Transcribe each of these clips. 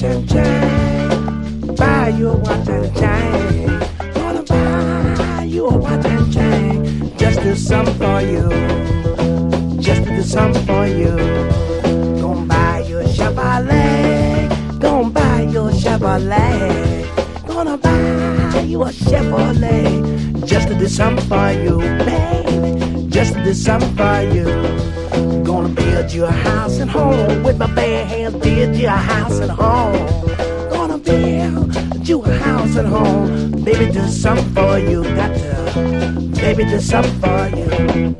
and chain. Buy you a watch and chain. Gonna buy you a watch and chain. Just do something for you. Just to do something for you. Gonna buy you a Chevrolet. Gonna buy you a Chevrolet. Gonna buy you a Chevrolet. Just to do something for you, baby. Just to do something for you. Gonna build you a house and home. With my bare hands build you a house and home. Gonna build you a house and home. Baby, do something for you. Got to, baby, do something for you.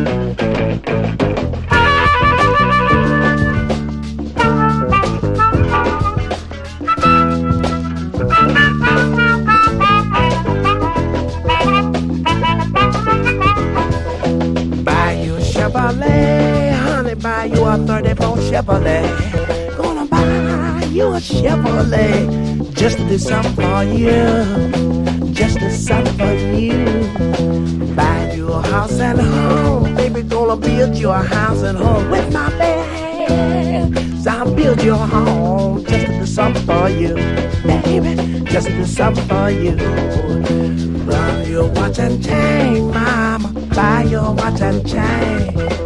Chevrolet, honey, buy you a 34 Chevrolet. Gonna buy you a Chevrolet. Just to do something for you. Just to do something for you. Buy you a house and home. Baby, gonna build you a house and home. With my bare hands, I'll build you a home. Just to do something for you. Baby, just to do something for you. Buy you a watch and chain, mama. Buy your watch and chain.